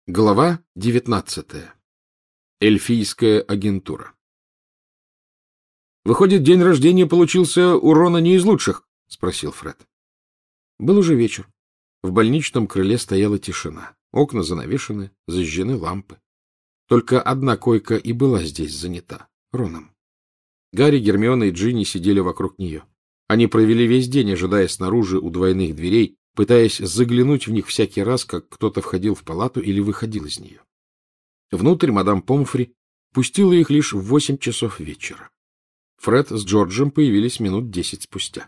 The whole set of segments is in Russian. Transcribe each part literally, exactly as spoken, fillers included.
Глава девятнадцатая. Эльфийская агентура. «Выходит, день рождения получился у Рона не из лучших?» — спросил Фред. Был уже вечер. В больничном крыле стояла тишина. Окна занавешены, зажжены лампы. Только одна койка и была здесь занята — Роном. Гарри, Гермиона и Джинни сидели вокруг нее. Они провели весь день, ожидая снаружи у двойных дверей, пытаясь заглянуть в них всякий раз, как кто-то входил в палату или выходил из нее. Внутрь мадам Помфри пустила их лишь в восемь часов вечера. Фред с Джорджем появились минут десять спустя.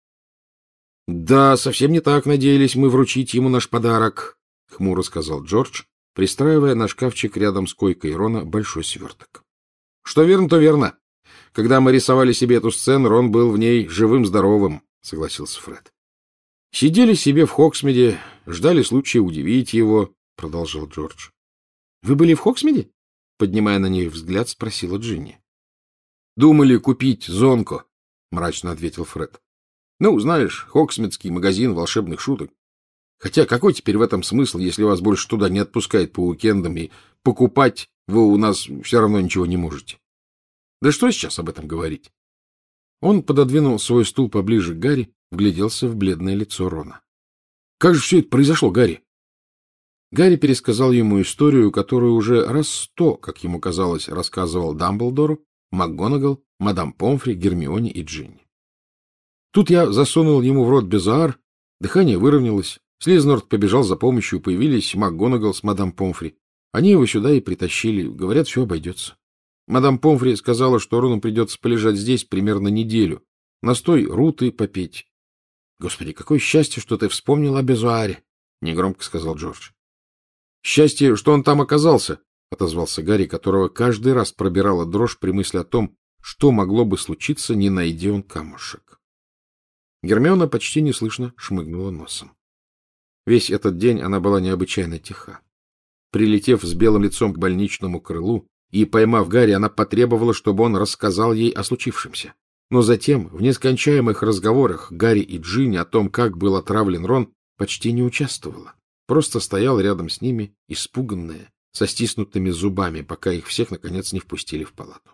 — Да, совсем не так надеялись мы вручить ему наш подарок, — хмуро сказал Джордж, пристраивая на шкафчик рядом с койкой Рона большой сверток. — Что верно, то верно. Когда мы рисовали себе эту сцену, Рон был в ней живым-здоровым, — согласился Фред. — Сидели себе в Хоксмиде, ждали случая удивить его, — продолжал Джордж. — Вы были в Хоксмиде? — поднимая на них взгляд, спросила Джинни. — Думали купить зонку, — мрачно ответил Фред. — Ну, знаешь, Хоксмидский магазин волшебных шуток. Хотя какой теперь в этом смысл, если вас больше туда не отпускают по уикендам, и покупать вы у нас все равно ничего не можете? Да что сейчас об этом говорить? Он пододвинул свой стул поближе к Гарри, вгляделся в бледное лицо Рона. — Как же все это произошло, Гарри? Гарри пересказал ему историю, которую уже раз сто, как ему казалось, рассказывал Дамблдору, МакГонагал, мадам Помфри, Гермионе и Джинни. Тут я засунул ему в рот безуар, дыхание выровнялось, Слизнорд побежал за помощью, появились МакГонагал с мадам Помфри. Они его сюда и притащили, говорят, все обойдется. Мадам Помфри сказала, что Рону придется полежать здесь примерно неделю, настой руты попить. — Господи, какое счастье, что ты вспомнил о безуаре, — негромко сказал Джордж. — Счастье, что он там оказался, — отозвался Гарри, которого каждый раз пробирала дрожь при мысли о том, что могло бы случиться, не найди он камушек. Гермиона почти неслышно шмыгнула носом. Весь этот день она была необычайно тиха. Прилетев с белым лицом к больничному крылу и поймав Гарри, она потребовала, чтобы он рассказал ей о случившемся. Но затем, в нескончаемых разговорах Гарри и Джинни о том, как был отравлен Рон, почти не участвовала. Просто стояла рядом с ними, испуганная, со стиснутыми зубами, пока их всех, наконец, не впустили в палату.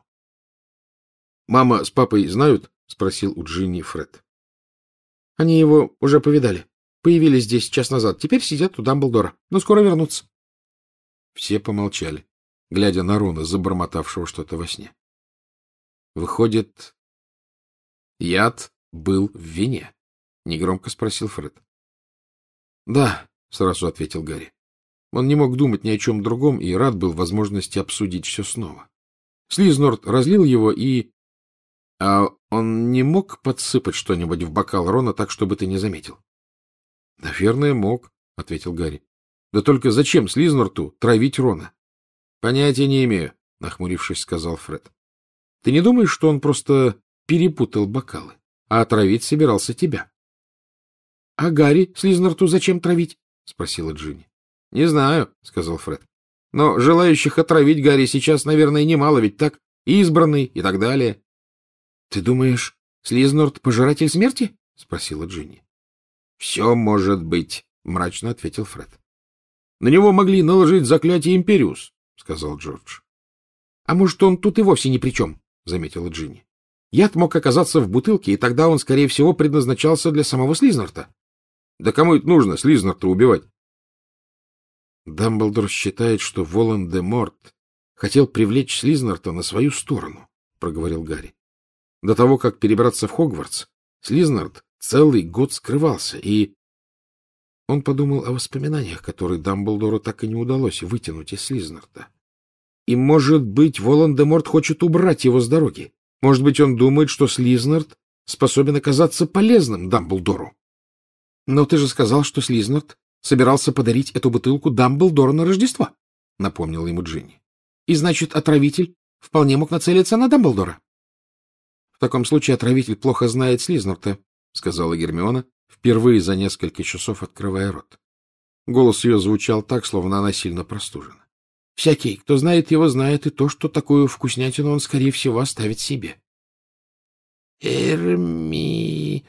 — Мама с папой знают? — спросил у Джинни Фред. — Они его уже повидали. Появились здесь час назад. Теперь сидят у Дамблдора. Но скоро вернутся. Все помолчали, глядя на Рона, забормотавшего что-то во сне. — Выходит, яд был в вине? — негромко спросил Фред. — Да, — сразу ответил Гарри. Он не мог думать ни о чем другом и рад был возможности обсудить все снова. Слизнорд разлил его и... — А он не мог подсыпать что-нибудь в бокал Рона так, чтобы ты не заметил? — Наверное, мог, — ответил Гарри. — Да только зачем Слизнорту травить Рона? — Понятия не имею, — нахмурившись, сказал Фред. — Ты не думаешь, что он просто перепутал бокалы, а отравить собирался тебя? — А Гарри Слизнорту зачем травить? — спросила Джинни. — Не знаю, — сказал Фред. — Но желающих отравить Гарри сейчас, наверное, немало, ведь так? Избранный и так далее. — Ты думаешь, Слизнорд — пожиратель смерти? — спросила Джинни. — Все может быть, — мрачно ответил Фред. — На него могли наложить заклятие Империус, — сказал Джордж. — А может, он тут и вовсе ни при чем, — заметила Джинни. — Яд мог оказаться в бутылке, и тогда он, скорее всего, предназначался для самого Слизнорта. — Да кому это нужно, Слизнорта убивать? — Дамблдор считает, что Волан-де-Морт хотел привлечь Слизнорта на свою сторону, — проговорил Гарри. До того, как перебраться в Хогвартс, Слизнорт целый год скрывался, и... Он подумал о воспоминаниях, которые Дамблдору так и не удалось вытянуть из Слизнорта. И, может быть, Волан-де-Морт хочет убрать его с дороги. Может быть, он думает, что Слизнорт способен оказаться полезным Дамблдору. — Но ты же сказал, что Слизнорт собирался подарить эту бутылку Дамблдору на Рождество, — напомнила ему Джинни. — И, значит, отравитель вполне мог нацелиться на Дамблдора. — В таком случае отравитель плохо знает Слизнорта, — сказала Гермиона, впервые за несколько часов открывая рот. Голос ее звучал так, словно она сильно простужена. — Всякий, кто знает его, знает и то, что такую вкуснятину он, скорее всего, оставит себе. — Эрми...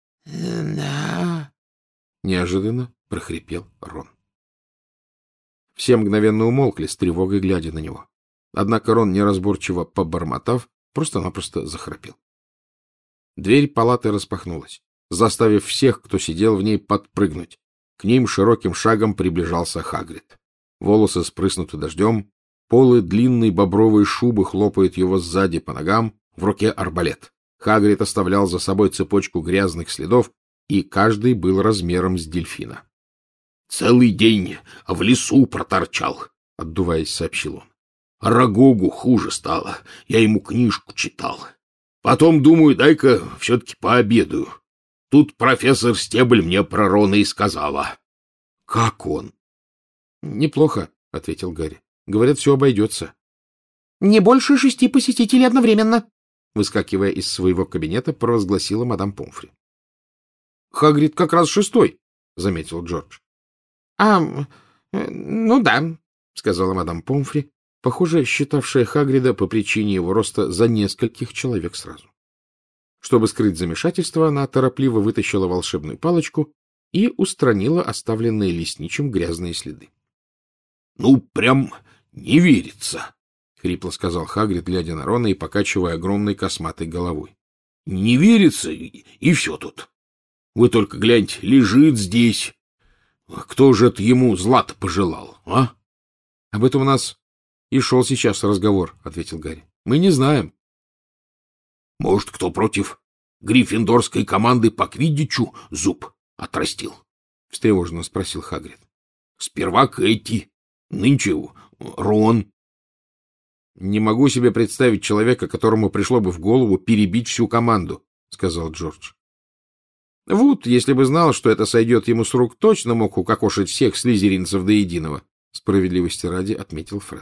на... — неожиданно прохрипел Рон. Все мгновенно умолкли, с тревогой глядя на него. Однако Рон, неразборчиво побормотав, просто-напросто захрапел. Дверь палаты распахнулась, заставив всех, кто сидел в ней, подпрыгнуть. К ним широким шагом приближался Хагрид. Волосы спрыснуты дождем, полы длинной бобровой шубы хлопают его сзади по ногам, в руке арбалет. Хагрид оставлял за собой цепочку грязных следов, и каждый был размером с дельфина. — Целый день в лесу проторчал, — отдуваясь, сообщил он. — А Рагогу хуже стало, я ему книжку читал. Потом, думаю, дай-ка все-таки пообедаю. Тут профессор Стебль мне про Рона и сказала. — Как он? — Неплохо, — ответил Гарри. — Говорят, все обойдется. — Не больше шести посетителей одновременно, — выскакивая из своего кабинета, провозгласила мадам Помфри. — Хагрид как раз шестой, — заметил Джордж. — А, ну да, — сказала мадам Помфри, похоже, считавшая Хагрида по причине его роста за нескольких человек сразу. Чтобы скрыть замешательство, она торопливо вытащила волшебную палочку и устранила оставленные лесничим грязные следы. — Ну, прям не верится, — хрипло сказал Хагрид, глядя на Рона и покачивая огромной косматой головой. — Не верится, и, и все тут. Вы только гляньте, лежит здесь. Кто же это ему зла-то пожелал, а? — Об этом у нас и шел сейчас разговор, — ответил Гарри. — Мы не знаем. — Может, кто против гриффиндорской команды по квиддичу зуб отрастил? — встревоженно спросил Хагрид. — Сперва Кэти, нынче Рон. — Не могу себе представить человека, которому пришло бы в голову перебить всю команду, — сказал Джордж. Вуд, если бы знал, что это сойдет ему с рук, точно мог укокошить всех слизеринцев до единого, — справедливости ради отметил Фред.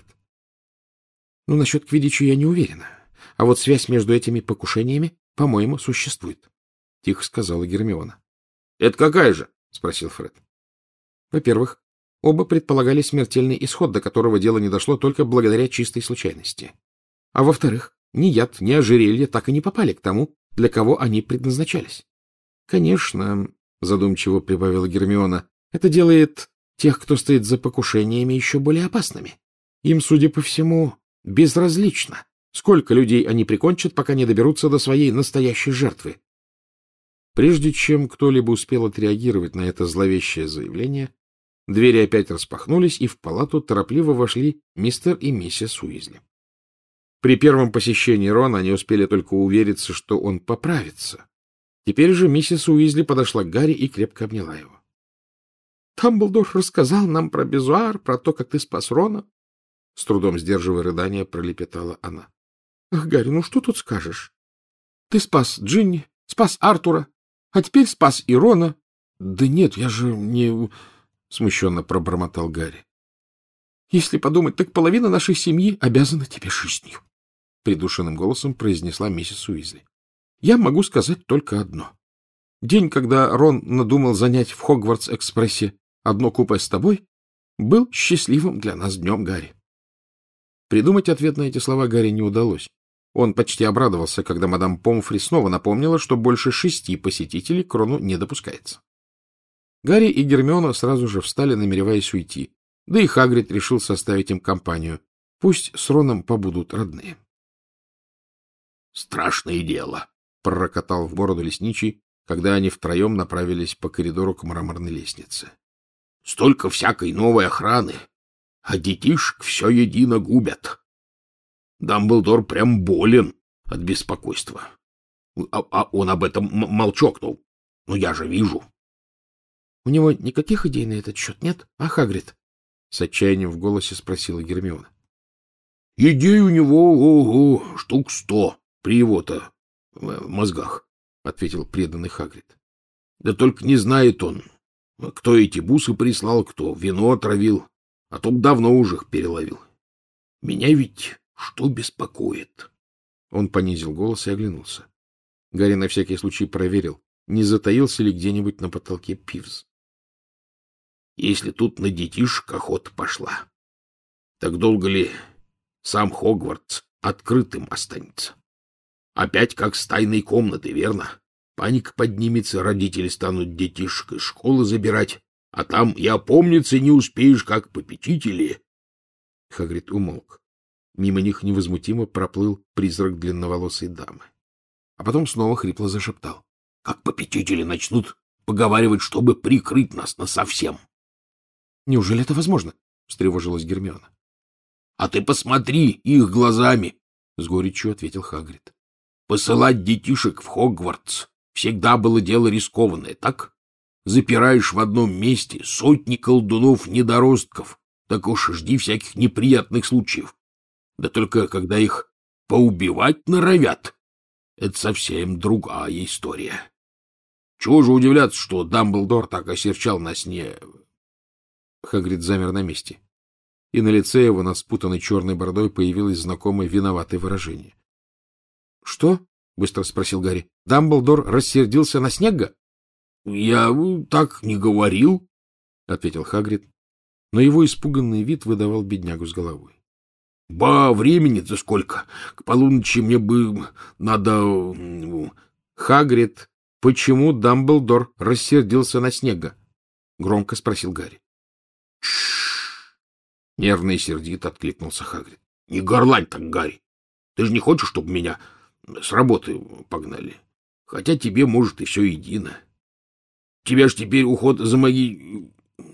— Ну, насчет квиддича я не уверена. А вот связь между этими покушениями, по-моему, существует, — тихо сказала Гермиона. — Это какая же? — спросил Фред. — Во-первых, оба предполагали смертельный исход, до которого дело не дошло только благодаря чистой случайности. А во-вторых, ни яд, ни ожерелье так и не попали к тому, для кого они предназначались. — Конечно, — задумчиво прибавила Гермиона, — это делает тех, кто стоит за покушениями, еще более опасными. Им, судя по всему, безразлично, сколько людей они прикончат, пока не доберутся до своей настоящей жертвы. Прежде чем кто-либо успел отреагировать на это зловещее заявление, двери опять распахнулись, и в палату торопливо вошли мистер и миссис Уизли. При первом посещении Рона они успели только увериться, что он поправится. Теперь же миссис Уизли подошла к Гарри и крепко обняла его. — Дамблдор рассказал нам про Безуар, про то, как ты спас Рона. С трудом сдерживая рыдания, пролепетала она. — Ах, Гарри, ну что тут скажешь? Ты спас Джинни, спас Артура, а теперь спас и Рона. — Да нет, я же не... — смущенно пробормотал Гарри. — Если подумать, так половина нашей семьи обязана тебе жизнью, — придушенным голосом произнесла миссис Уизли. — Я могу сказать только одно. День, когда Рон надумал занять в Хогвартс-экспрессе одно купе с тобой, был счастливым для нас днем, Гарри. Придумать ответ на эти слова Гарри не удалось. Он почти обрадовался, когда мадам Помфри снова напомнила, что больше шести посетителей к Рону не допускается. Гарри и Гермиона сразу же встали, намереваясь уйти, да и Хагрид решил составить им компанию. Пусть с Роном побудут родные. — Страшное дело, — пророкотал в бороду лесничий, когда они втроем направились по коридору к мраморной лестнице. — Столько всякой новой охраны, а детишек все едино губят. Дамблдор прям болен от беспокойства. А, а он об этом молчокнул. Но я же вижу. — У него никаких идей на этот счет нет, а, Хагрид? — с отчаянием в голосе спросила Гермиона. — Идей у него, ого, штук сто при его-то мозгах, — ответил преданный Хагрид. — Да только не знает он, кто эти бусы прислал, кто вино отравил, а то б давно уже их переловил. Меня ведь что беспокоит? Он понизил голос и оглянулся. Гарри на всякий случай проверил, не затаился ли где-нибудь на потолке Пивз. Если тут на детишек охота пошла, так долго ли сам Хогвартс открытым останется? Опять как с тайной комнаты, верно? Паника поднимется, родители станут детишек из школы забирать, А там и опомниться не успеешь, как попечители. Хагрид умолк. Мимо них невозмутимо проплыл призрак длинноволосой дамы. А потом снова хрипло зашептал. — Как попечители начнут поговаривать, чтобы прикрыть нас насовсем. — Неужели это возможно? — встревожилась Гермиона. — А ты посмотри их глазами, — с горечью ответил Хагрид. — Посылать детишек в Хогвартс всегда было дело рискованное, так? Запираешь в одном месте сотни колдунов-недоростков, так уж жди всяких неприятных случаев. Да только когда их поубивать норовят, это совсем другая история. Чего же удивляться, что Дамблдор так осерчал на сне? Хагрид замер на месте, и на лице его над спутанной черной бородой появилось знакомое виноватое выражение. — Что? — быстро спросил Гарри. — Дамблдор рассердился на Снегга? — Я так не говорил, — ответил Хагрид, но его испуганный вид выдавал беднягу с головой. — Ба, времени-то сколько! К полуночи мне бы надо... — Хагрид, почему Дамблдор рассердился на Снегга? — громко спросил Гарри. — Тш! — нервно и сердито откликнулся Хагрид. — Не горлань так, Гарри. Ты же не хочешь, чтобы меня с работы погнали? Хотя тебе, может, и все едино. Тебя ж теперь уход за моей...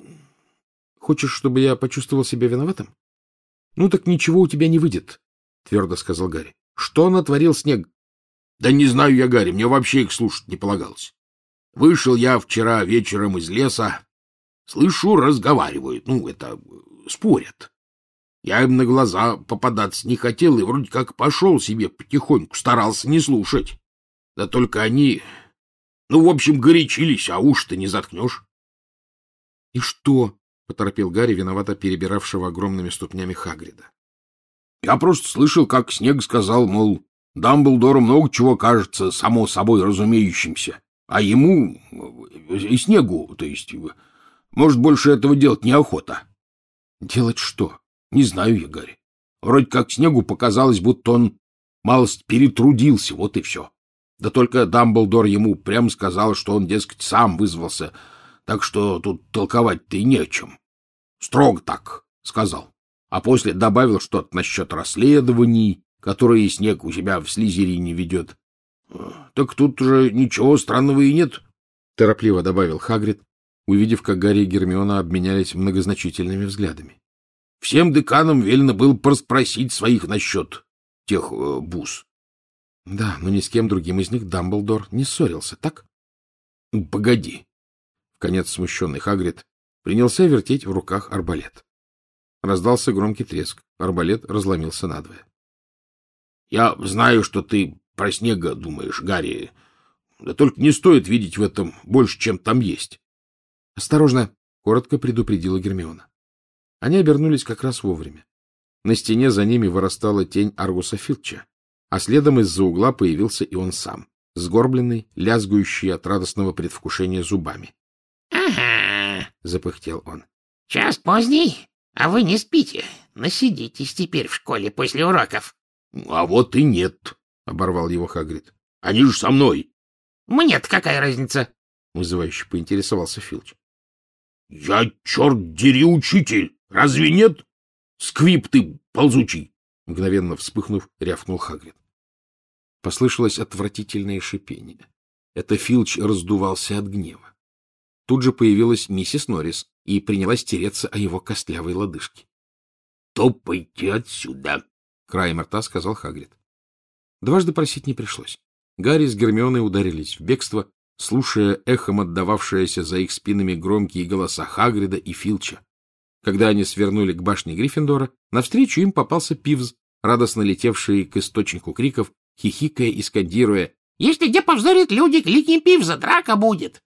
— Хочешь, чтобы я почувствовал себя виноватым? — Ну так ничего у тебя не выйдет, — твердо сказал Гарри. — Что натворил Снегг? — Да не знаю я, Гарри, мне вообще их слушать не полагалось. Вышел я вчера вечером из леса, слышу, разговаривают, ну, это, спорят. Я им на глаза попадаться не хотел и вроде как пошел себе потихоньку, старался не слушать. Да только они, ну, в общем, горячились, а уж-то не заткнешь. — И что? — поторопил Гарри, виновато перебиравшего огромными ступнями Хагрида. — Я просто слышал, как Снегг сказал, мол, Дамблдору много чего кажется само собой разумеющимся, а ему, и Снеггу, то есть, может, больше этого делать неохота. — Делать что? — Не знаю я, Гарри. Вроде как Снеггу показалось, будто он малость перетрудился, вот и все. Да только Дамблдор ему прямо сказал, что он, дескать, сам вызвался, так что тут толковать-то и не о чем. Строго так сказал. А после добавил что-то насчет расследований, которые Снегг у себя в Слизерине ведет. Так тут уже ничего странного и нет, — торопливо добавил Хагрид, увидев, как Гарри и Гермиона обменялись многозначительными взглядами. Всем деканам велено было порасспросить своих насчет тех э, бус. — Да, но ни с кем другим из них Дамблдор не ссорился, так? — Погоди. Вконец смущенный Хагрид принялся вертеть в руках арбалет. Раздался громкий треск. Арбалет разломился надвое. — Я знаю, что ты про Снегга думаешь, Гарри. Да только не стоит видеть в этом больше, чем там есть. — Осторожно! — коротко предупредила Гермиона. Они обернулись как раз вовремя. На стене за ними вырастала тень Аргуса Филча, а следом из-за угла появился и он сам, сгорбленный, лязгающий от радостного предвкушения зубами. — Ага, — запыхтел он. — час поздний, а вы не спите. Насидитесь теперь в школе после уроков. — А вот и нет, — оборвал его Хагрид. — Они же со мной. — Мне-то какая разница? — вызывающе поинтересовался Филч. — Я, черт дери, учитель! Разве нет? Сквип ты ползучий! Мгновенно вспыхнув, рявкнул Хагрид. Послышалось отвратительное шипение. Это Филч раздувался от гнева. Тут же появилась миссис Норрис и принялась тереться о его костлявой лодыжке. — Топайте отсюда! — краем рта сказал Хагрид. Дважды просить не пришлось. Гарри с Гермионой ударились в бегство, слушая эхом отдававшиеся за их спинами громкие голоса Хагрида и Филча. Когда они свернули к башне Гриффиндора, навстречу им попался Пивз, радостно летевший к источнику криков, хихикая и скандируя: «Если где повздорят люди, кликни Пивза, драка будет!»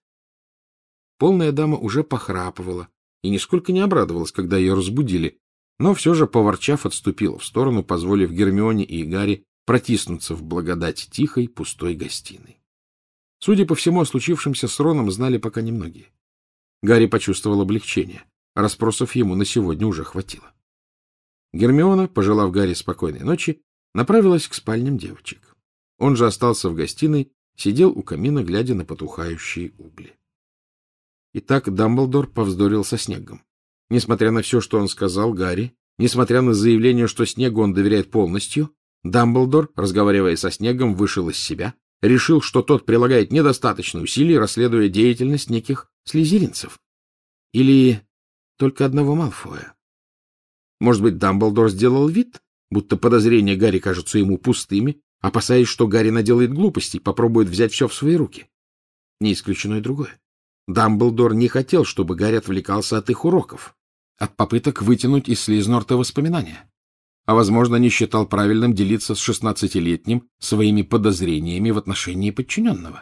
Полная дама уже похрапывала и нисколько не обрадовалась, когда ее разбудили, но все же, поворчав, отступила в сторону, позволив Гермионе и Гарри протиснуться в благодать тихой, пустой гостиной. Судя по всему, о случившемся с Роном знали пока немногие. Гарри почувствовал облегчение. Расспросов ему на сегодня уже хватило. Гермиона, пожелав Гарри спокойной ночи, направилась к спальням девочек. Он же остался в гостиной, сидел у камина, глядя на потухающие угли. Итак, Дамблдор повздорил со Снеггом. Несмотря на все, что он сказал Гарри, несмотря на заявление, что Снеггу он доверяет полностью, Дамблдор, разговаривая со Снеггом, вышел из себя, решил, что тот прилагает недостаточно усилий, расследуя деятельность неких слизеринцев. Или только одного Малфоя. Может быть, Дамблдор сделал вид, будто подозрения Гарри кажутся ему пустыми, опасаясь, что Гарри наделает глупостей, попробует взять все в свои руки. Не исключено и другое. Дамблдор не хотел, чтобы Гарри отвлекался от их уроков, от попыток вытянуть из Слизнорта воспоминания, а, возможно, не считал правильным делиться с шестнадцатилетним своими подозрениями в отношении подчиненного.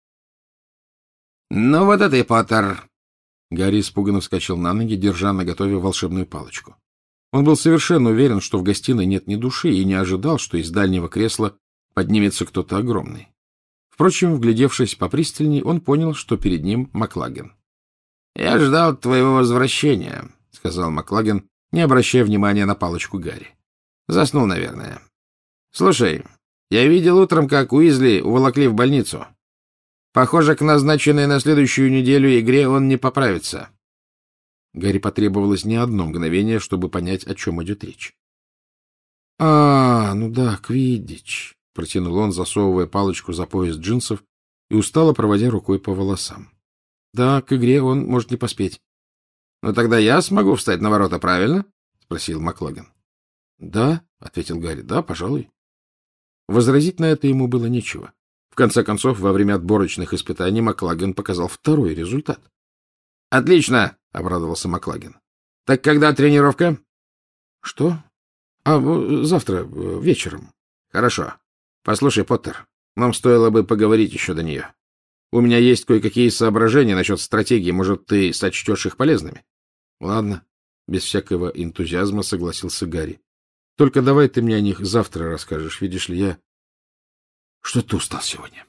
— Ну вот это и Поттер! Гарри испуганно вскочил на ноги, держа наготове волшебную палочку. Он был совершенно уверен, что в гостиной нет ни души, и не ожидал, что из дальнего кресла поднимется кто-то огромный. Впрочем, вглядевшись попристальней, он понял, что перед ним Маклаген. — Я ждал твоего возвращения, — сказал Маклаген, не обращая внимания на палочку Гарри. — Заснул, наверное. — Слушай, я видел утром, как Уизли уволокли в больницу. Похоже, к назначенной на следующую неделю игре он не поправится. Гарри потребовалось не одно мгновение, чтобы понять, о чем идет речь. — А, ну да, квиддич, — протянул он, засовывая палочку за пояс джинсов и устало проводя рукой по волосам. — Да, к игре он может не поспеть. — Ну тогда я смогу встать на ворота, правильно? — спросил Маклаген. — Да, — ответил Гарри, — да, пожалуй. Возразить на это ему было нечего. В конце концов, во время отборочных испытаний Маклаген показал второй результат. — Отлично! — обрадовался Маклаген. — Так когда тренировка? — Что? — А, завтра, вечером. — Хорошо. Послушай, Поттер, нам стоило бы поговорить еще до нее. У меня есть кое-какие соображения насчет стратегии. Может, ты сочтешь их полезными? — Ладно. Без всякого энтузиазма согласился Гарри. — Только давай ты мне о них завтра расскажешь. Видишь ли, я что-то устал сегодня.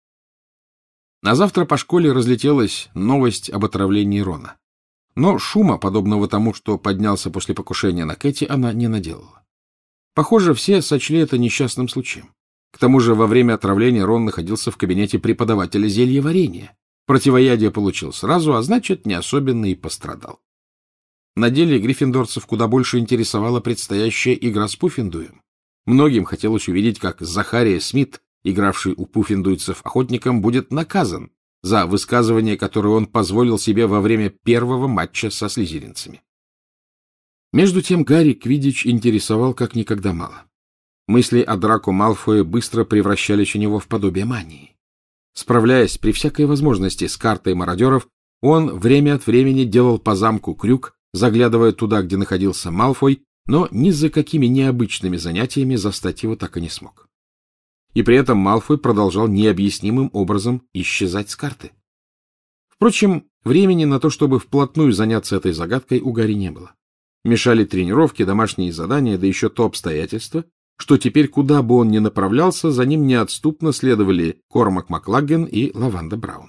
На завтра по школе разлетелась новость об отравлении Рона. Но шума, подобного тому, что поднялся после покушения на Кэти, она не наделала. Похоже, все сочли это несчастным случаем. К тому же во время отравления Рон находился в кабинете преподавателя зельеварения. Противоядие получил сразу, а значит, не особенно и пострадал. На деле гриффиндорцев куда больше интересовала предстоящая игра с Пуффендуем. Многим хотелось увидеть, как Захария Смит, игравший у пуффендуйцев охотником, будет наказан за высказывание, которое он позволил себе во время первого матча со слизеринцами. Между тем Гарри квиддич интересовал как никогда мало. Мысли о Драко Малфое быстро превращались у него в подобие мании. Справляясь при всякой возможности с картой мародеров, он время от времени делал по замку крюк, заглядывая туда, где находился Малфой, но ни за какими необычными занятиями застать его так и не смог. И при этом Малфой продолжал необъяснимым образом исчезать с карты. Впрочем, времени на то, чтобы вплотную заняться этой загадкой, у Гарри не было. Мешали тренировки, домашние задания, да еще то обстоятельство, что теперь, куда бы он ни направлялся, за ним неотступно следовали Кормак Маклаген и Лаванда Браун.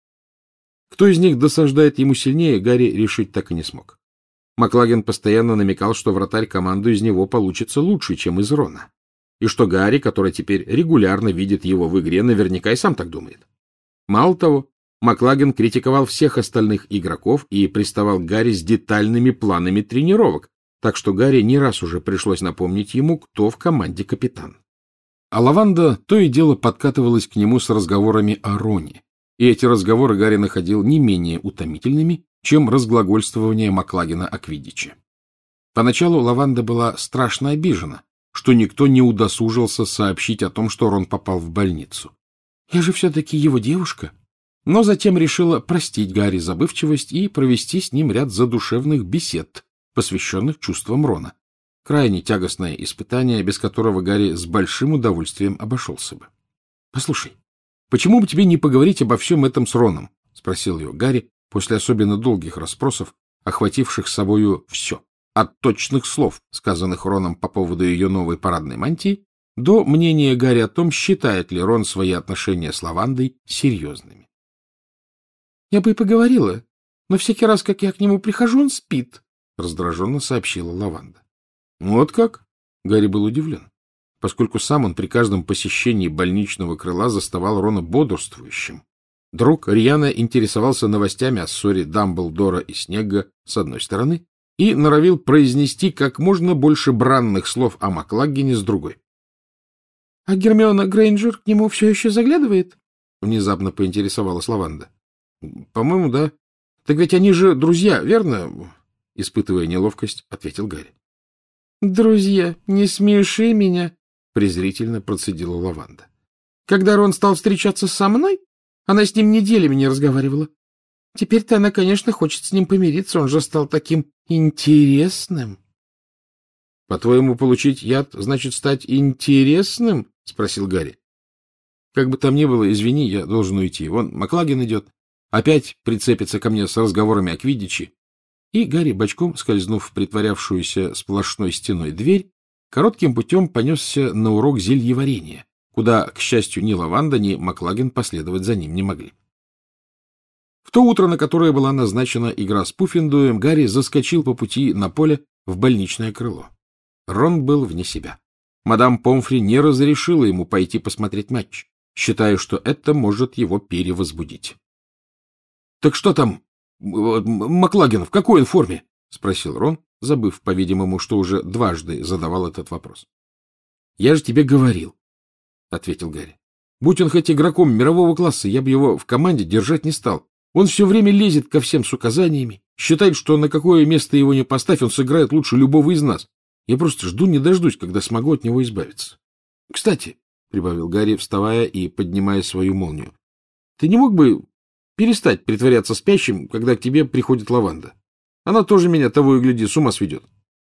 Кто из них досаждает ему сильнее, Гарри решить так и не смог. Маклаген постоянно намекал, что вратарь команду из него получится лучше, чем из Рона, и что Гарри, который теперь регулярно видит его в игре, наверняка и сам так думает. Мало того, Маклаген критиковал всех остальных игроков и приставал к Гарри с детальными планами тренировок, так что Гарри не раз уже пришлось напомнить ему, кто в команде капитан. А Лаванда то и дело подкатывалась к нему с разговорами о Роне, и эти разговоры Гарри находил не менее утомительными, чем разглагольствование Маклагена о квиддиче. Поначалу Лаванда была страшно обижена, что никто не удосужился сообщить о том, что Рон попал в больницу. «Я же все-таки его девушка». Но затем решила простить Гарри забывчивость и провести с ним ряд задушевных бесед, посвященных чувствам Рона. Крайне тягостное испытание, без которого Гарри с большим удовольствием обошелся бы. — Послушай, почему бы тебе не поговорить обо всем этом с Роном? — спросил ее Гарри после особенно долгих расспросов, охвативших собою все, от точных слов, сказанных Роном по поводу ее новой парадной мантии, до мнения Гарри о том, считает ли Рон свои отношения с Лавандой серьезными. — Я бы и поговорила, но всякий раз, как я к нему прихожу, он спит, — раздраженно сообщила Лаванда. — Вот как? — Гарри был удивлен, поскольку сам он при каждом посещении больничного крыла заставал Рона бодрствующим. Друг рьяно интересовался новостями о ссоре Дамблдора и Снегга с одной стороны и норовил произнести как можно больше бранных слов о Маклаггене с другой. — А Гермиона Грейнджер к нему все еще заглядывает? — внезапно поинтересовалась Лаванда. — По-моему, да. — Так ведь они же друзья, верно? — испытывая неловкость, ответил Гарри. — Друзья, не смеши меня, — презрительно процедила Лаванда. — Когда Рон стал встречаться со мной, она с ним неделями не разговаривала. Теперь-то она, конечно, хочет с ним помириться, он же стал таким интересным. — По-твоему, получить яд значит стать интересным? — спросил Гарри. — Как бы там ни было, извини, я должен уйти. Вон Маклаген идет. Опять прицепится ко мне с разговорами о квиддиче. И Гарри, бочком скользнув в притворявшуюся сплошной стеной дверь, коротким путем понесся на урок зельеварения, куда, к счастью, ни Лаванда, ни Маклаген последовать за ним не могли. В то утро, на которое была назначена игра с Пуффендуем, Гарри заскочил по пути на поле в больничное крыло. Рон был вне себя. Мадам Помфри не разрешила ему пойти посмотреть матч, считая, что это может его перевозбудить. — Так что там, Маклаген, в какой он форме? — спросил Рон, забыв, по-видимому, что уже дважды задавал этот вопрос. — Я же тебе говорил, — ответил Гарри. — Будь он хоть игроком мирового класса, я бы его в команде держать не стал. Он все время лезет ко всем с указаниями, считает, что на какое место его не поставь, он сыграет лучше любого из нас. Я просто жду не дождусь, когда смогу от него избавиться. — Кстати, — прибавил Гарри, вставая и поднимая свою молнию, — ты не мог бы перестать притворяться спящим, когда к тебе приходит Лаванда? Она тоже меня, того и гляди, с ума сведет.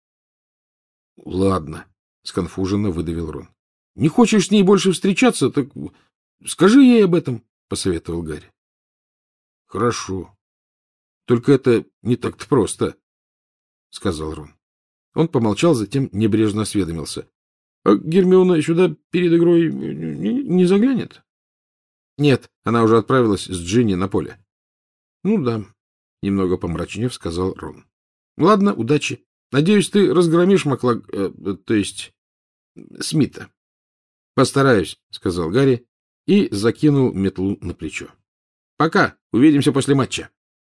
— Ладно, — сконфуженно выдавил Рон. — Не хочешь с ней больше встречаться, так скажи ей об этом, — посоветовал Гарри. — Хорошо. Только это не так-то просто, — сказал Рон. Он помолчал, затем небрежно осведомился. — А Гермиона сюда перед игрой не, не заглянет? — Нет, она уже отправилась с Джинни на поле. — Ну да, — немного помрачнев сказал Рон. — Ладно, удачи. Надеюсь, ты разгромишь Маклаг... Э, то есть... Смита. — Постараюсь, — сказал Гарри и закинул метлу на плечо. — Пока, увидимся после матча.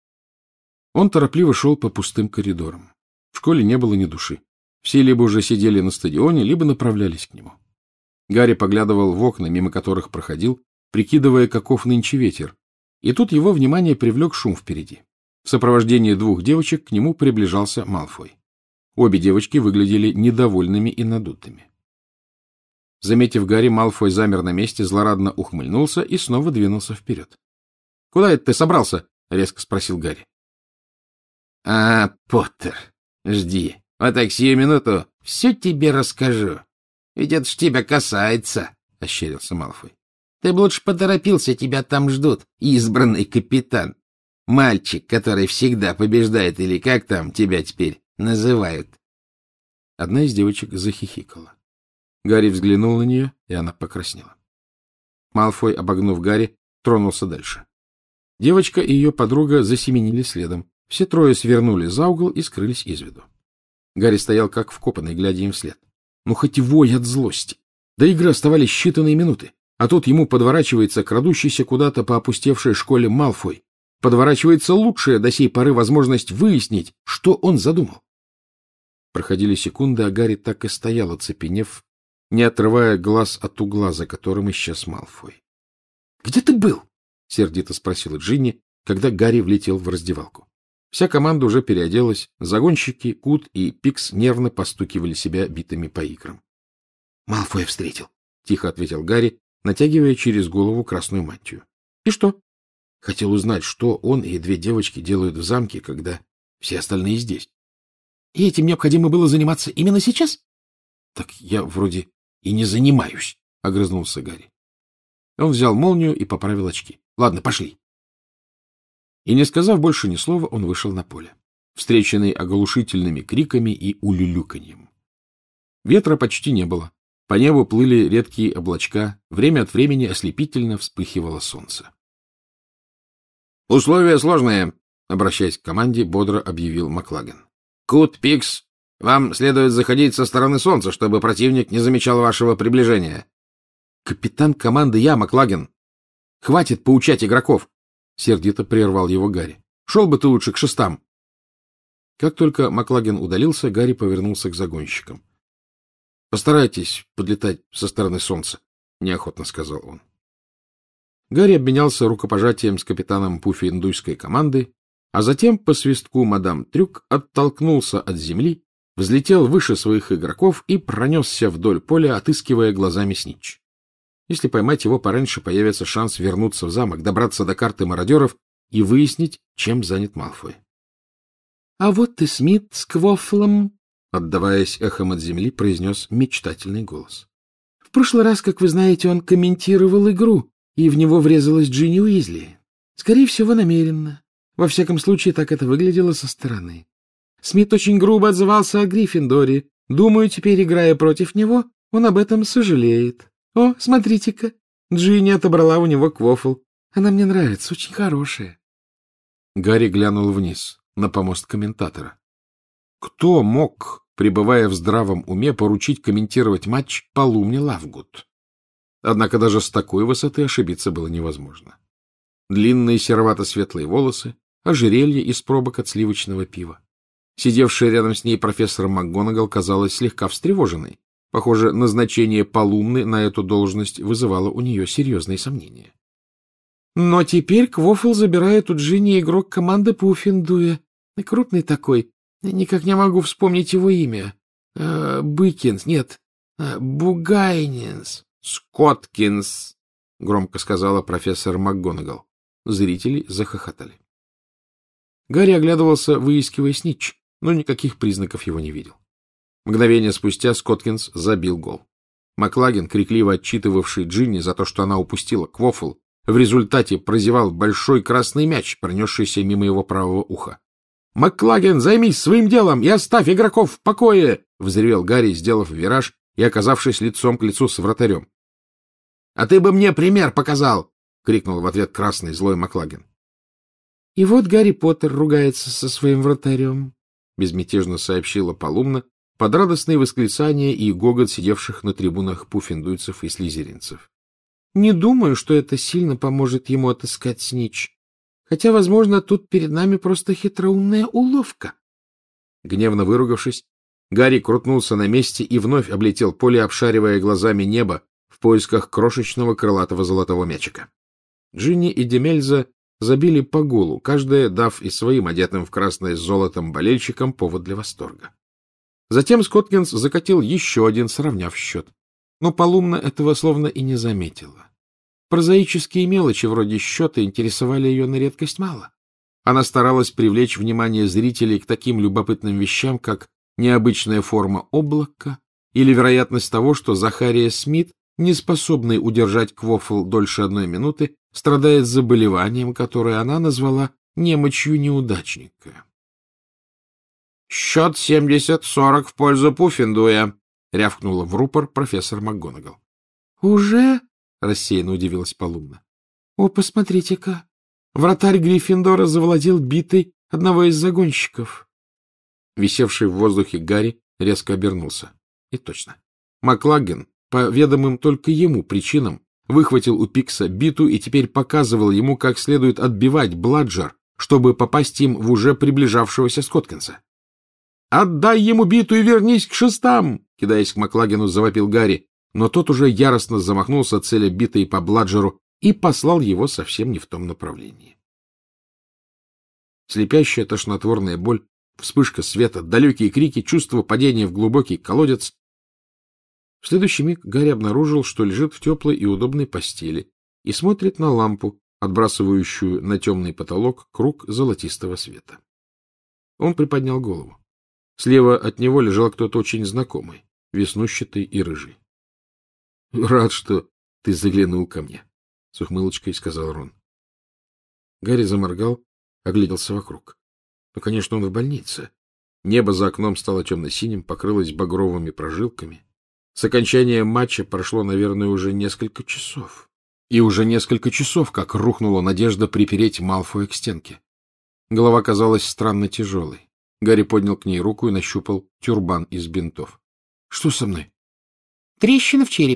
Он торопливо шел по пустым коридорам. В школе не было ни души. Все либо уже сидели на стадионе, либо направлялись к нему. Гарри поглядывал в окна, мимо которых проходил, прикидывая, каков нынче ветер, и тут его внимание привлек шум впереди. В сопровождении двух девочек к нему приближался Малфой. Обе девочки выглядели недовольными и надутыми. Заметив Гарри, Малфой замер на месте, злорадно ухмыльнулся и снова двинулся вперед. — Куда это ты собрался? — резко спросил Гарри. — А, Поттер, жди. Вот так сию минуту все тебе расскажу. Ведь это ж тебя касается, — ощерился Малфой. — Ты бы лучше поторопился, тебя там ждут, избранный капитан. Мальчик, который всегда побеждает, или как там тебя теперь называют. Одна из девочек захихикала. Гарри взглянул на нее, и она покраснела. Малфой, обогнув Гарри, тронулся дальше. Девочка и ее подруга засеменили следом. Все трое свернули за угол и скрылись из виду. Гарри стоял как вкопанный, глядя им вслед. Ну, хоть и вой от злости. До игры оставались считанные минуты, а тут ему подворачивается крадущийся куда-то по опустевшей школе Малфой. Подворачивается лучшая до сей поры возможность выяснить, что он задумал. Проходили секунды, а Гарри так и стоял, оцепенев, не отрывая глаз от угла, за которым исчез Малфой. — Где ты был? — сердито спросила Джинни, когда Гарри влетел в раздевалку. Вся команда уже переоделась, загонщики, Кут и Пикс нервно постукивали себя битыми по икрам. — Малфоя встретил, — тихо ответил Гарри, натягивая через голову красную мантию. — И что? — Хотел узнать, что он и две девочки делают в замке, когда все остальные здесь. — И этим необходимо было заниматься именно сейчас? — Так я вроде и не занимаюсь, — огрызнулся Гарри. Он взял молнию и поправил очки. — Ладно, пошли. И, не сказав больше ни слова, он вышел на поле, встреченный оглушительными криками и улюлюканьем. Ветра почти не было. По небу плыли редкие облачка, время от времени ослепительно вспыхивало солнце. — Условия сложные, — обращаясь к команде, бодро объявил Маклаген. — Кут, Пикс, вам следует заходить со стороны солнца, чтобы противник не замечал вашего приближения. — Капитан команды я, Маклаген. Хватит поучать игроков. Сердито прервал его Гарри. — Шел бы ты лучше к шестам. Как только Маклаген удалился, Гарри повернулся к загонщикам. — Постарайтесь подлетать со стороны солнца, — неохотно сказал он. Гарри обменялся рукопожатием с капитаном пуффендуйской команды, а затем по свистку мадам Трюк оттолкнулся от земли, взлетел выше своих игроков и пронесся вдоль поля, отыскивая глазами снитч. Если поймать его пораньше, появится шанс вернуться в замок, добраться до карты мародеров и выяснить, чем занят Малфой. — А вот и Смит с Квоффлом, — отдаваясь эхом от земли, произнес мечтательный голос. — В прошлый раз, как вы знаете, он комментировал игру, и в него врезалась Джинни Уизли. Скорее всего, намеренно. Во всяком случае, так это выглядело со стороны. Смит очень грубо отзывался о Гриффиндоре. Думаю, теперь, играя против него, он об этом сожалеет. О, смотрите-ка, Джинни отобрала у него Квоффл. Она мне нравится, очень хорошая. Гарри глянул вниз, на помост комментатора. Кто мог, пребывая в здравом уме, поручить комментировать матч Полумне Лавгуд? Однако даже с такой высоты ошибиться было невозможно. Длинные серовато-светлые волосы, ожерелье из пробок от сливочного пива. Сидевшая рядом с ней профессор МакГонагал казалась слегка встревоженной. Похоже, назначение Полумны на эту должность вызывало у нее серьезные сомнения. Но теперь Квоффл забирает у Джинни игрок команды Пуффендуя. Крупный такой. Никак не могу вспомнить его имя. Э, Быкинс, нет, э, Бугайнинс. Скоткинс, — громко сказала профессор МакГонагал. Зрители захохотали. Гарри оглядывался, выискивая снитч, но никаких признаков его не видел. Мгновение спустя Скоткинс забил гол. Маклаген, крикливо отчитывавший Джинни за то, что она упустила Квоффл, в результате прозевал большой красный мяч, пронесшийся мимо его правого уха. — Маклаген, займись своим делом и оставь игроков в покое! — взревел Гарри, сделав вираж и оказавшись лицом к лицу с вратарем. — А ты бы мне пример показал! — крикнул в ответ красный злой Маклаген. — И вот Гарри Поттер ругается со своим вратарем, — безмятежно сообщила Полумна под радостные восклицания и гогот сидевших на трибунах пуффендуйцев и слизеринцев. — Не думаю, что это сильно поможет ему отыскать снитч. Хотя, возможно, тут перед нами просто хитроумная уловка. Гневно выругавшись, Гарри крутнулся на месте и вновь облетел поле, обшаривая глазами небо в поисках крошечного крылатого золотого мячика. Джинни и Демельза забили по голу, каждая дав и своим одетым в красное с золотом болельщикам повод для восторга. Затем Скоткинс закатил еще один, сравняв счет. Но Полумна этого словно и не заметила. Прозаические мелочи вроде счета интересовали ее на редкость мало. Она старалась привлечь внимание зрителей к таким любопытным вещам, как необычная форма облака или вероятность того, что Захария Смит, не способный удержать Квоффл дольше одной минуты, страдает заболеванием, которое она назвала немочью неудачника. — Счет семьдесят сорок в пользу Пуффендуя, — рявкнула в рупор профессор МакГонагал. — Уже? — рассеянно удивилась Полумна. — О, посмотрите-ка! Вратарь Гриффиндора завладел битой одного из загонщиков. Висевший в воздухе Гарри резко обернулся. И точно. Маклаген, по ведомым только ему причинам, выхватил у Пикса биту и теперь показывал ему, как следует отбивать Бладжер, чтобы попасть им в уже приближавшегося Скоткинса. — Отдай ему биту и вернись к шестам! — кидаясь к Маклагену, завопил Гарри, но тот уже яростно замахнулся, целя битой по Бладжеру, и послал его совсем не в том направлении. Слепящая тошнотворная боль, вспышка света, далекие крики, чувство падения в глубокий колодец. В следующий миг Гарри обнаружил, что лежит в теплой и удобной постели и смотрит на лампу, отбрасывающую на темный потолок круг золотистого света. Он приподнял голову. Слева от него лежал кто-то очень знакомый, веснущатый и рыжий. — Рад, что ты заглянул ко мне, — с ухмылочкой сказал Рон. Гарри заморгал, огляделся вокруг. Ну, конечно, он в больнице. Небо за окном стало темно-синим, покрылось багровыми прожилками. С окончания матча прошло, наверное, уже несколько часов. И уже несколько часов, как рухнула надежда припереть Малфоя к стенке. Голова казалась странно тяжелой. Гарри поднял к ней руку и нащупал тюрбан из бинтов. — Что со мной? — Трещина в черепе,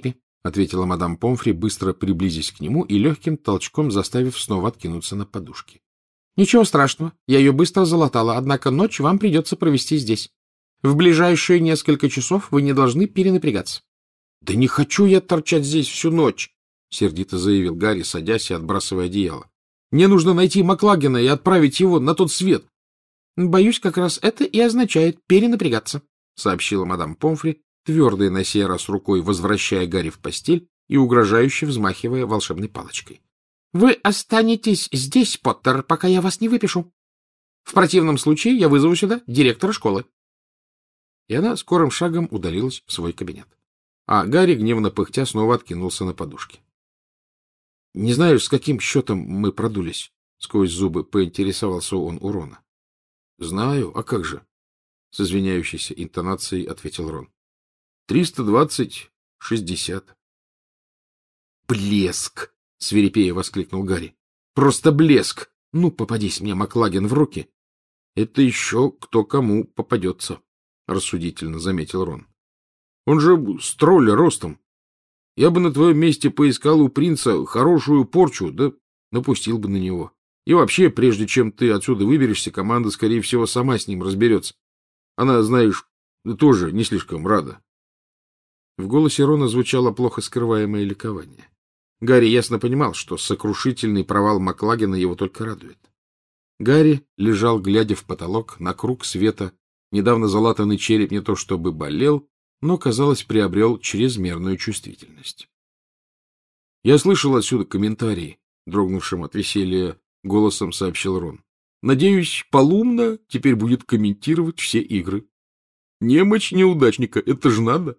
— ответила мадам Помфри, быстро приблизясь к нему и легким толчком заставив снова откинуться на подушки. — Ничего страшного, я ее быстро залатала, однако ночь вам придется провести здесь. В ближайшие несколько часов вы не должны перенапрягаться. — Да не хочу я торчать здесь всю ночь, — сердито заявил Гарри, садясь и отбрасывая одеяло. — Мне нужно найти Маклагена и отправить его на тот свет. — Боюсь, как раз это и означает перенапрягаться, — сообщила мадам Помфри, твердой на сей раз рукой возвращая Гарри в постель и угрожающе взмахивая волшебной палочкой. — Вы останетесь здесь, Поттер, пока я вас не выпишу. В противном случае я вызову сюда директора школы. И она скорым шагом удалилась в свой кабинет. А Гарри, гневно пыхтя, снова откинулся на подушке. — Не знаю, с каким счетом мы продулись, — сквозь зубы поинтересовался он у Рона. — Знаю, а как же? — с извиняющейся интонацией ответил Рон. — Триста двадцать шестьдесят. — Блеск! — свирепея воскликнул Гарри. — Просто блеск! Ну, попадись мне, Маклаген, в руки! — Это еще кто кому попадется, — рассудительно заметил Рон. — Он же с тролля ростом. Я бы на твоем месте поискал у принца хорошую порчу, да напустил бы на него. И вообще, прежде чем ты отсюда выберешься, команда, скорее всего, сама с ним разберется. Она, знаешь, тоже не слишком рада. В голосе Рона звучало плохо скрываемое ликование. Гарри ясно понимал, что сокрушительный провал Маклагена его только радует. Гарри лежал, глядя в потолок, на круг света. Недавно залатанный череп не то чтобы болел, но, казалось, приобрел чрезмерную чувствительность. — Я слышал отсюда комментарии, — дрогнувшим от веселья голосом сообщил Рон. — Надеюсь, Полумна теперь будет комментировать все игры. Немочь неудачника, это ж надо.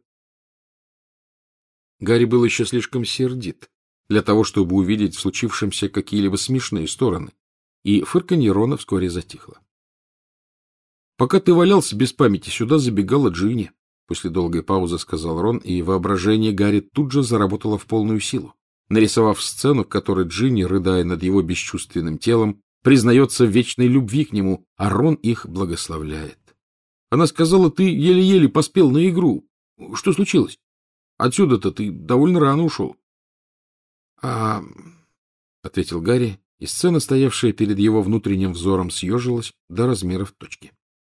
Гарри был еще слишком сердит для того, чтобы увидеть в случившемся какие-либо смешные стороны, и фырканье Рона вскоре затихло. — Пока ты валялся без памяти, сюда забегала Джинни, — после долгой паузы сказал Рон, и воображение Гарри тут же заработало в полную силу, нарисовав сцену, в которой Джинни, рыдая над его бесчувственным телом, признается в вечной любви к нему, а Рон их благословляет. Она сказала, ты еле-еле поспел на игру. Что случилось? Отсюда-то ты довольно рано ушел. — А... — ответил Гарри, и сцена, стоявшая перед его внутренним взором, съежилась до размеров точки.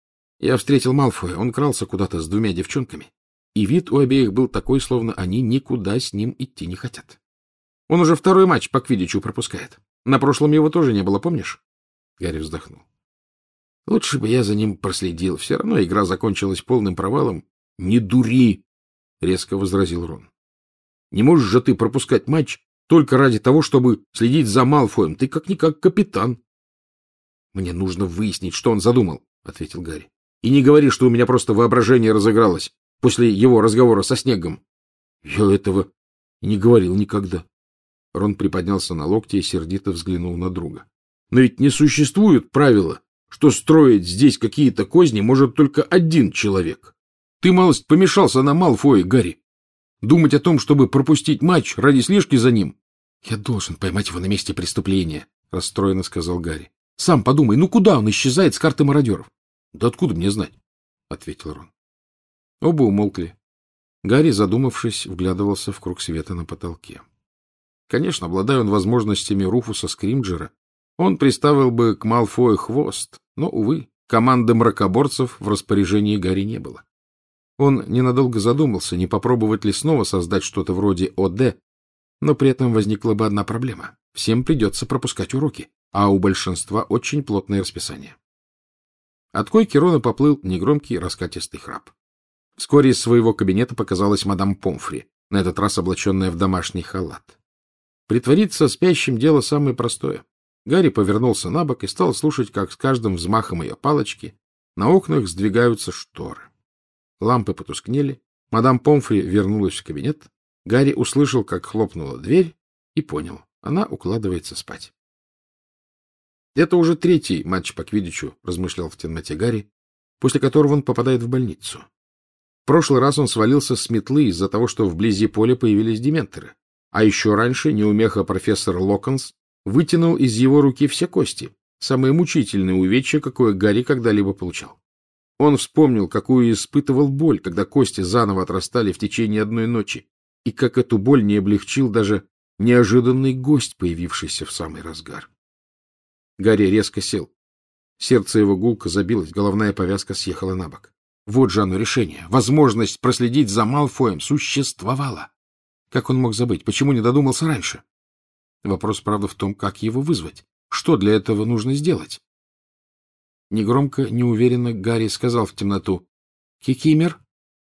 Я встретил Малфоя, он крался куда-то с двумя девчонками, и вид у обеих был такой, словно они никуда с ним идти не хотят. Он уже второй матч по квиддичу пропускает. На прошлом его тоже не было, помнишь? Гарри вздохнул. — Лучше бы я за ним проследил. Все равно игра закончилась полным провалом. — Не дури! — резко возразил Рон. — Не можешь же ты пропускать матч только ради того, чтобы следить за Малфоем. Ты как-никак капитан. — Мне нужно выяснить, что он задумал, — ответил Гарри. — И не говори, что у меня просто воображение разыгралось после его разговора со Снегом. — Я этого не говорил никогда. Рон приподнялся на локте и сердито взглянул на друга. — Но ведь не существует правила, что строить здесь какие-то козни может только один человек. Ты малость помешался на Малфое, Гарри. Думать о том, чтобы пропустить матч ради слежки за ним. — Я должен поймать его на месте преступления, — расстроенно сказал Гарри. — Сам подумай, ну куда он исчезает с карты мародеров? — Да откуда мне знать? — ответил Рон. Оба умолкли. Гарри, задумавшись, вглядывался в круг света на потолке. Конечно, обладая он возможностями Руфуса Скримджера, он приставил бы к Малфою хвост, но, увы, команды мракоборцев в распоряжении Гарри не было. Он ненадолго задумался, не попробовать ли снова создать что-то вроде ОД, но при этом возникла бы одна проблема. Всем придется пропускать уроки, а у большинства очень плотное расписание. От койки Рона поплыл негромкий раскатистый храп. Вскоре из своего кабинета показалась мадам Помфри, на этот раз облаченная в домашний халат. Притвориться спящим — дело самое простое. Гарри повернулся на бок и стал слушать, как с каждым взмахом ее палочки на окнах сдвигаются шторы. Лампы потускнели, мадам Помфри вернулась в кабинет, Гарри услышал, как хлопнула дверь, и понял — она укладывается спать. Это уже третий матч по квиддичу, размышлял в темноте Гарри, после которого он попадает в больницу. В прошлый раз он свалился с метлы из-за того, что вблизи поля появились дементоры. А еще раньше неумеха профессор Локонс вытянул из его руки все кости, самые мучительные увечья, какое Гарри когда-либо получал. Он вспомнил, какую испытывал боль, когда кости заново отрастали в течение одной ночи, И как эту боль не облегчил даже неожиданный гость, появившийся в самый разгар. Гарри резко сел. Сердце его гулко забилось, головная повязка съехала на бок. Вот же оно решение. Возможность проследить за Малфоем существовала. Как он мог забыть? Почему не додумался раньше? Вопрос, правда, в том, как его вызвать. Что для этого нужно сделать? Негромко, неуверенно Гарри сказал в темноту: «Кикимер?»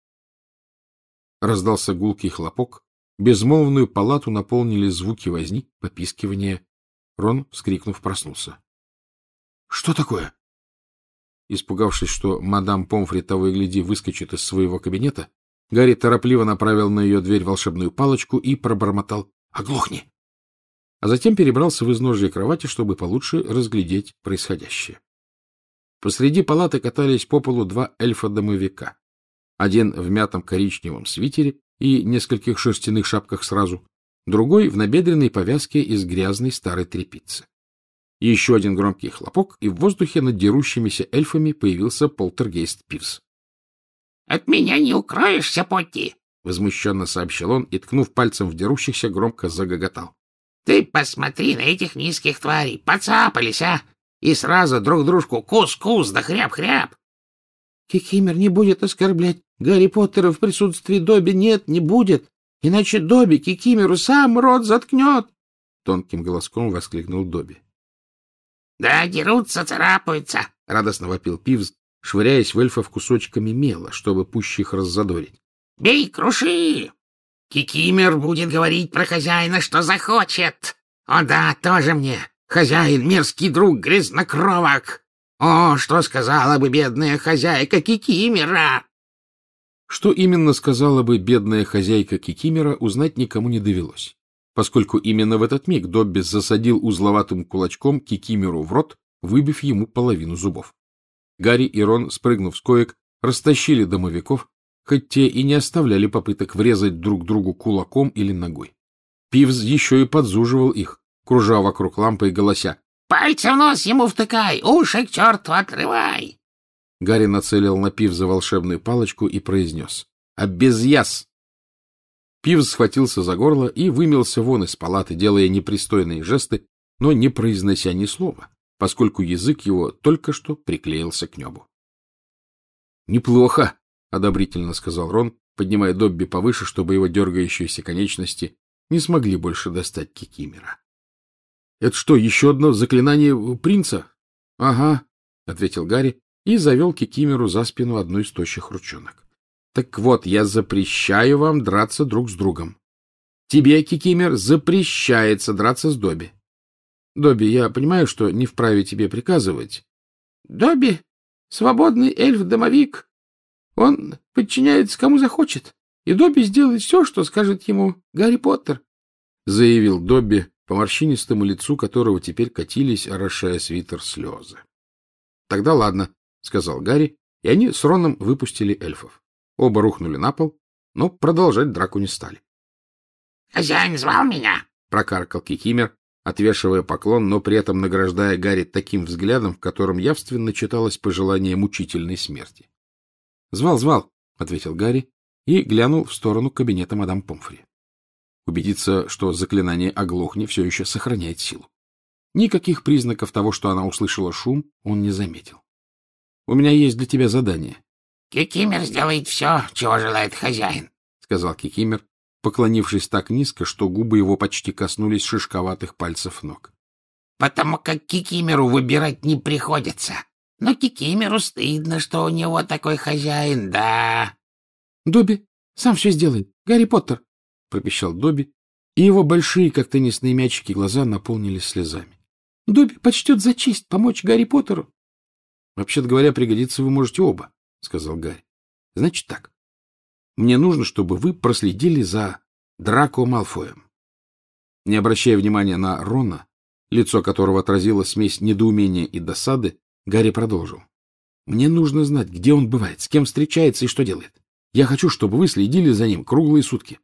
Раздался гулкий хлопок. Безмолвную палату наполнили звуки возни, попискивания. Рон, вскрикнув, проснулся. — Что такое? Испугавшись, что мадам Помфри того и гляди выскочит из своего кабинета, Гарри торопливо направил на ее дверь волшебную палочку и пробормотал: «Оглохни!» А затем перебрался в изножье кровати, чтобы получше разглядеть происходящее. Посреди палаты катались по полу два эльфа-домовика. Один в мятом коричневом свитере и нескольких шерстяных шапках сразу, другой в набедренной повязке из грязной старой тряпицы. Еще один громкий хлопок, и в воздухе над дерущимися эльфами появился полтергейст Пивз. — От меня не укроешься, Потти! — возмущенно сообщил он и, ткнув пальцем в дерущихся, громко загоготал. — Ты посмотри на этих низких тварей! Поцапались, а! И сразу друг дружку кус-кус да хряб-хряб! — Кикимер не будет оскорблять Гарри Поттера в присутствии Добби. Нет, не будет, иначе Добби Кикимеру сам рот заткнет! — тонким голоском воскликнул Добби. — Да, дерутся, царапаются! — радостно вопил Пивз, швыряясь в эльфов кусочками мела, чтобы пуще их раззадорить. — Бей, круши! Кикимер будет говорить про хозяина, что захочет! О да, тоже мне! Хозяин, мерзкий друг грязнокровок! О, что сказала бы бедная хозяйка Кикимера! Что именно сказала бы бедная хозяйка Кикимера, узнать никому не довелось, поскольку именно в этот миг Добби засадил узловатым кулачком Кикимеру в рот, выбив ему половину зубов. Гарри и Рон, спрыгнув с коек, растащили домовиков, хоть те и не оставляли попыток врезать друг другу кулаком или ногой. Пивз еще и подзуживал их, кружа вокруг лампы и голося: «Пальцы в нос ему втыкай, уши к черту отрывай!» Гарри нацелил на Пивза волшебную палочку и произнес: «Обезьяс!» Пивз схватился за горло и вымелся вон из палаты, делая непристойные жесты, но не произнося ни слова, поскольку язык его только что приклеился к небу. «Неплохо!» — одобрительно сказал Рон, поднимая Добби повыше, чтобы его дергающиеся конечности не смогли больше достать Кикимера. — Это что, еще одно заклинание принца? — Ага, — ответил Гарри и завел Кикимеру за спину одну из тощих ручонок. — Так вот, я запрещаю вам драться друг с другом. Тебе, Кикимер, запрещается драться с Добби. Добби, я понимаю, что не вправе тебе приказывать. — Добби — свободный эльф-домовик. Он подчиняется кому захочет, и Добби сделает все, что скажет ему Гарри Поттер, — заявил Добби, по морщинистому лицу которого теперь катились, орошая свитер, слезы. — Тогда ладно, — сказал Гарри, и они с Роном выпустили эльфов. Оба рухнули на пол, но продолжать драку не стали. — Хозяин звал меня, — прокаркал Кикимер, отвешивая поклон, но при этом награждая Гарри таким взглядом, в котором явственно читалось пожелание мучительной смерти. — Звал, звал, — ответил Гарри и глянул в сторону кабинета мадам Помфри. Убедиться, что заклинание «Оглохни» все еще сохраняет силу. Никаких признаков того, что она услышала шум, он не заметил. — У меня есть для тебя задание. — Кикимер сделает все, чего желает хозяин, — сказал Кикимер, поклонившись так низко, что губы его почти коснулись шишковатых пальцев ног. — Потому как Кикимеру выбирать не приходится. Но Кикимеру стыдно, что у него такой хозяин, да. — Добби сам все сделает, Гарри Поттер, — пропищал Добби, и его большие, как теннисные мячики, глаза наполнились слезами. — Добби почтет за честь помочь Гарри Поттеру. — Вообще-то говоря, пригодиться вы можете оба, — сказал Гарри. — Значит так. Мне нужно, чтобы вы проследили за Драко Малфоем. Не обращая внимания на Рона, лицо которого отразило смесь недоумения и досады, Гарри продолжил. — Мне нужно знать, где он бывает, с кем встречается и что делает. Я хочу, чтобы вы следили за ним круглые сутки.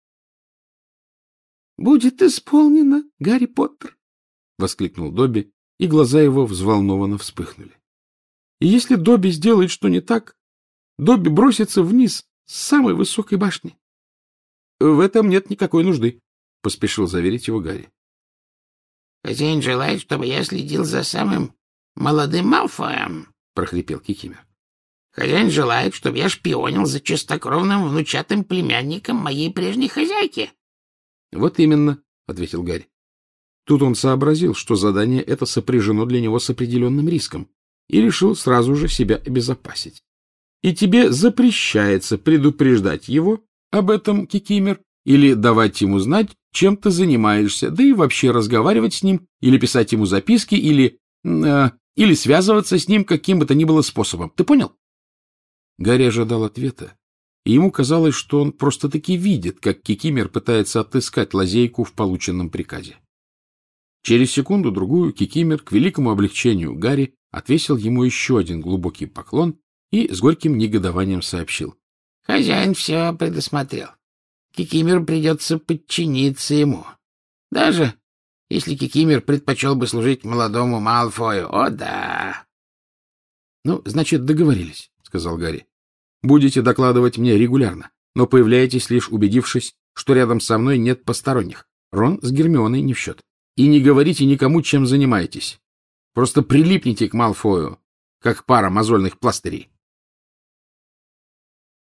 — Будет исполнено, Гарри Поттер! — воскликнул Добби, и глаза его взволнованно вспыхнули. — И если Добби сделает что не так, Добби бросится вниз с самой высокой башни. в этом нет никакой нужды, — поспешил заверить его Гарри. — Хозяин желает, чтобы я следил за самым молодым Малфоем, — прохрипел Кикимер. — Хозяин желает, чтобы я шпионил за чистокровным внучатым племянником моей прежней хозяйки. — Вот именно, — ответил Гарри. Тут он сообразил, что задание это сопряжено для него с определенным риском, и решил сразу же себя обезопасить. И тебе запрещается предупреждать его об этом, Кикимер, или давать ему знать, чем ты занимаешься, да и вообще разговаривать с ним, или писать ему записки, или, э, или связываться с ним каким бы то ни было способом. Ты понял? Гарри ожидал ответа, и ему казалось, что он просто-таки видит, как Кикимер пытается отыскать лазейку в полученном приказе. Через секунду-другую Кикимер, к великому облегчению Гарри, отвесил ему еще один глубокий поклон и с горьким негодованием сообщил. — Хозяин все предусмотрел. Кикимеру придется подчиниться ему. Даже если Кикимер предпочел бы служить молодому Малфою. О, да! — Ну, значит, договорились, — сказал Гарри. — Будете докладывать мне регулярно, но появляйтесь лишь убедившись, что рядом со мной нет посторонних. Рон с Гермионой не в счет. И не говорите никому, чем занимаетесь. Просто прилипните к Малфою, как пара мозольных пластырей.